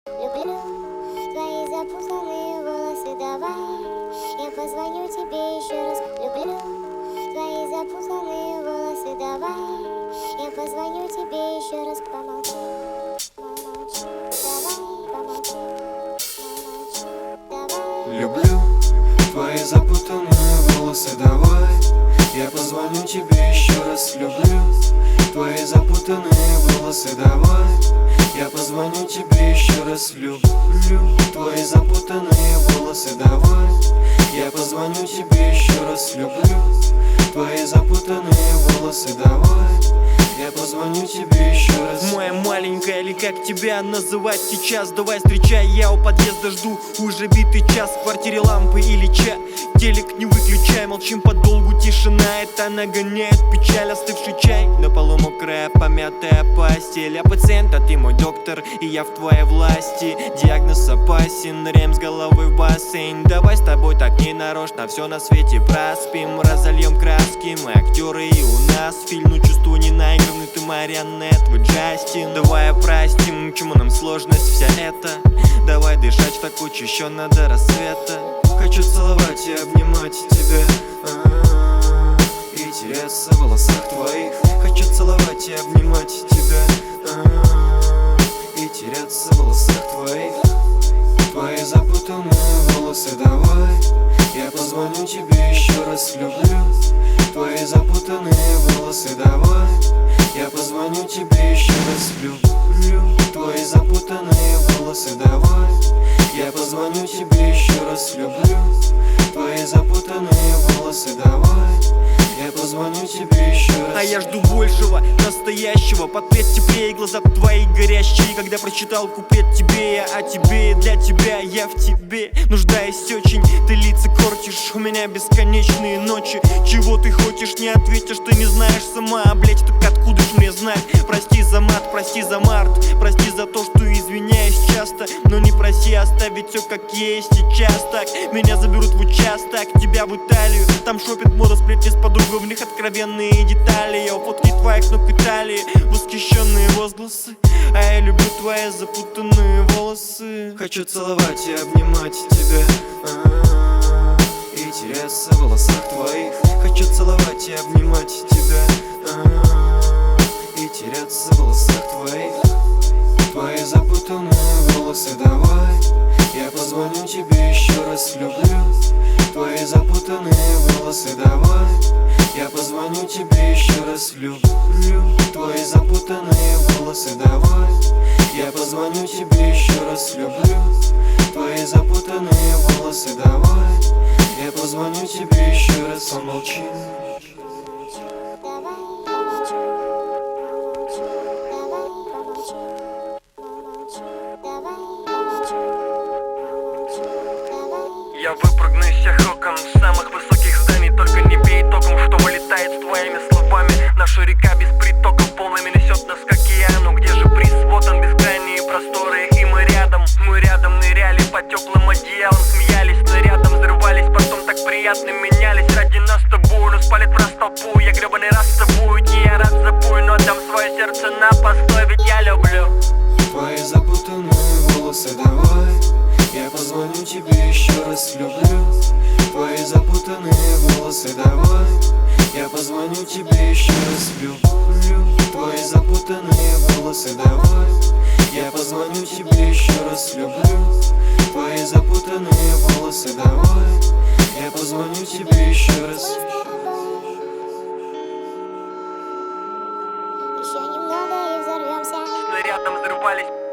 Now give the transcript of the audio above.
Люблю твои запутанные волосы, давай я позвоню тебе еще раз. Люблю твои запутанные волосы, давай я позвоню тебе еще раз. Помолчи, помолчи, давай, помолчи, помолчи, давай. Люблю твои запутанные волосы, давай я позвоню тебе еще раз. Люблю твои запутанные волосы, давай я позвоню тебе еще раз. Люблю твои запутанные волосы, давай я позвоню тебе еще раз. Люблю твои запутанные волосы, давай я позвоню тебе еще раз. Моя маленькая, или как тебя называть сейчас? Давай встречай, я у подъезда жду уже битый час. В квартире лампы или чай, телек не выключай. Молчим подолгу, тишина, это нагоняет печаль. Остывший чай, на полу мокрая, помятая постель. Я пациент, а ты мой доктор, и я в твоей власти. Диагноз опасен, рем с головы в бассейн. Давай с тобой так не нарочно, все на свете проспим. Разольем краски, мы актеры, и у нас фильм. Ну чувствую не наигранный, ты марионет, вы Джастин. Давай простим, чему нам сложность вся эта. Давай дышать в такую учащенно до рассвета. Хочу целовать и обнимать тебя, и теряться в волосах твоих. Хочу целовать и обнимать тебя, и теряться в волосах твоих. Твои запутанные волосы, давай я позвоню тебе еще раз. Люблю твои запутанные волосы, давай я позвоню тебе еще раз. Люблю твои запутанные волосы, давай я позвоню тебе еще раз. Люблю твои запутанные волосы, давай я позвоню тебе еще раз. А я жду большего, настоящего. Подпеть теплее, глаза твои горящие. Когда прочитал куплет тебе я о тебе, и для тебя я в тебе нуждаюсь очень. Ты лица кортишь, у меня бесконечные ночи. Чего ты хочешь, не ответишь, ты не знаешь сама. Блять, так откуда ж мне знать? Прости за мат, прости за март, прости за то, что извиняюсь часто. Но не проси оставить все как есть сейчас. Так меня заберут в участок, тебя в Италию. Там шопинг, мода, сплетни с подругой, в них откровенные детали. Я у фотки твоих ног Италии, восхищенные возгласы. А я люблю твои запутанные волосы. Хочу целовать и обнимать тебя, и теряться в волосах твоих. Хочу целовать и обнимать тебя, и теряться в волосах твоих. Твои запутанные волосы, давай я позвоню тебе еще раз. Люблю твои запутанные волосы, давай я позвоню тебе еще раз. Люблю твои запутанные волосы, давай я позвоню тебе еще раз. Люблю твои запутанные волосы, давай я позвоню тебе еще раз. Помолчи. Я выпрыгну из всех окон самых высоких зданий. Только не бей током, что вылетает с твоими словами. Наша река без притоков волнами несет нас к океану. Где же приз? Вот он, бескрайние просторы. И мы рядом ныряли по теплым одеялам. Смеялись, снарядом взрывались, потом так приятно менялись. Ради нас с тобой, но спалит в раз толпу. Я гребаный раз с тобой, не я рад забой, но отдам свое сердце на постой, ведь я люблю твои запутанные волосы, давай я позвоню тебе еще раз. Люблю твои запутанные волосы, давай я позвоню тебе еще раз. Люблю твои запутанные волосы, давай я позвоню тебе еще раз. Люблю твои запутанные волосы, давай я позвоню тебе еще раз. Еще немного и взорвемся. снарядом взрывались.